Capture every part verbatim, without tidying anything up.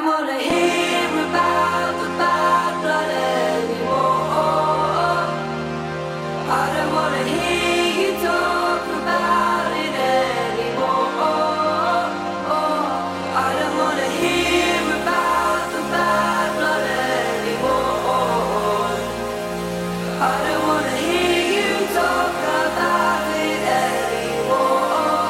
don't wanna hear about the bad blood anymore. I don't wanna hear you talk about it anymore. I don't wanna hear about the bad blood anymore. I don't wanna hear you talk about it anymore.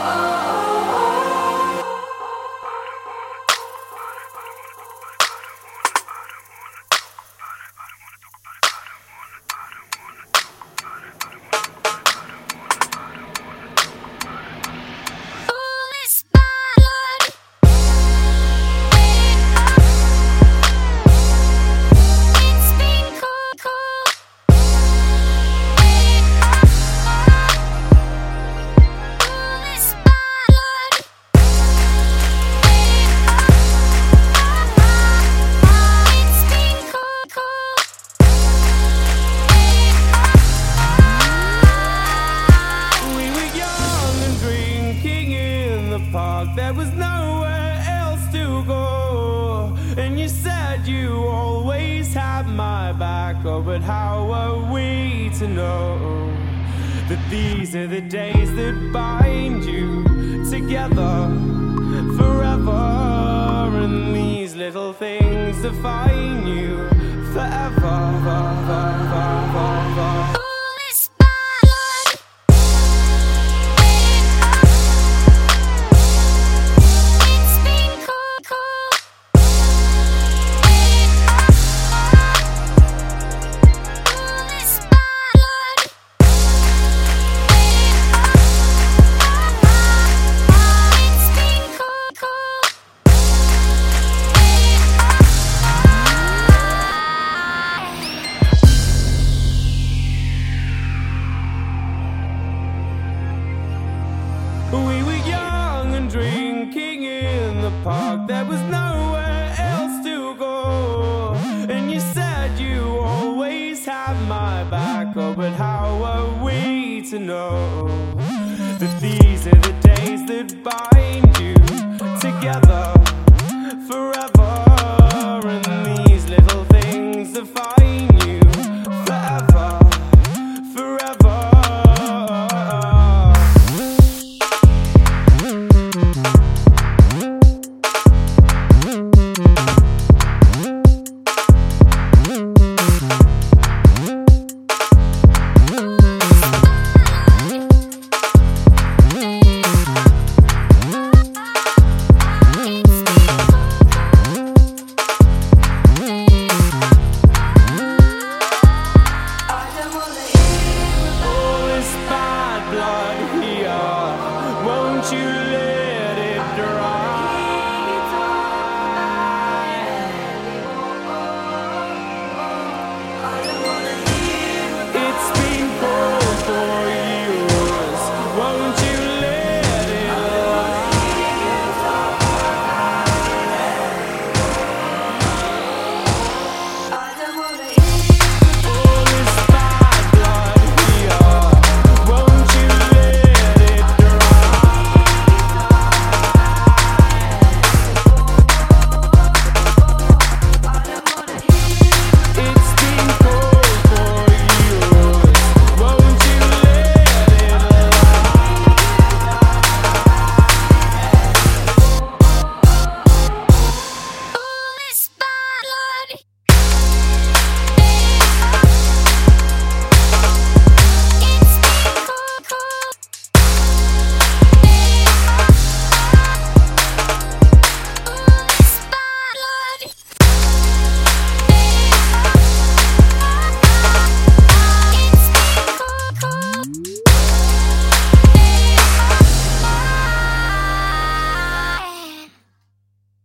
There was nowhere else to go, and you said you always had my back. Oh, but how are we to know that these are the days that bind you together forever, and these little things define you forever. We were young and drinking in the park. There was nowhere else to go, and you said you always had my back. Oh, but how are we to know that these are the days that bind